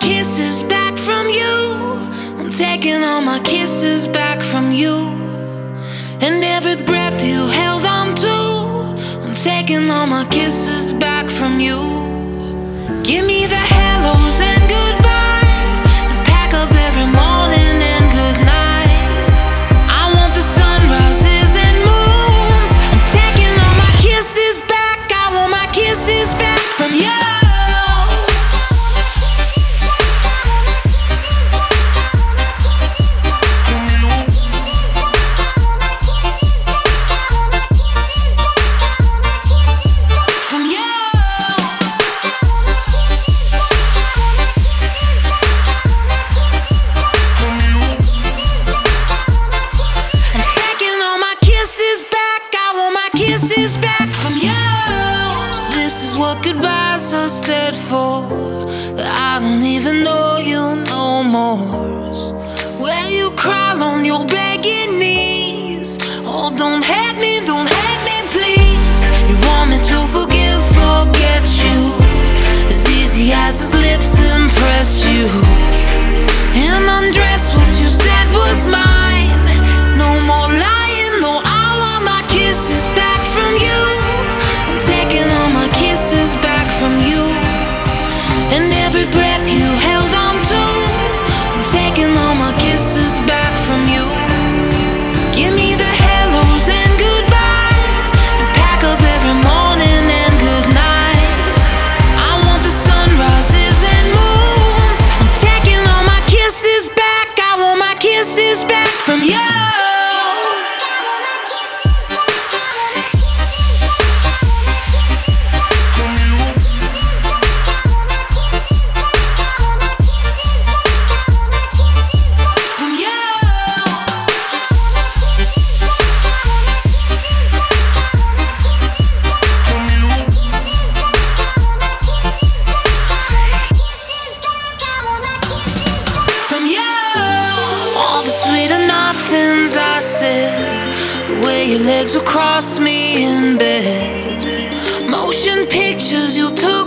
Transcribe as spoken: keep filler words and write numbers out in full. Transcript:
kisses back from you. I'm taking all my kisses back from you. And every breath you held on to, I'm taking all my kisses back from you. Give me the hellos and goodbyes, and pack up every morning and good night. I want the sunrises and moons. I'm taking all my kisses back. I want my kisses back from you. Kisses back from you. So this is what goodbyes are said for, that I don't even know you no more. Where you crawl on your begging knees. Oh, don't hate me, don't hate me, please. You want me to forgive, forget you, as easy as his lips impressed you, and undress what you said was mine. No more lying, no, I want my kisses back from you. I'm taking all my kisses back from you. And every breath you held on to, I'm taking all my kisses back from you. Give me the hellos and goodbyes, and pack up every morning and good night. I want the sunrises and moons. I'm taking all my kisses back. I want my kisses back from you. I said, the way your legs would cross me in bed, motion pictures you took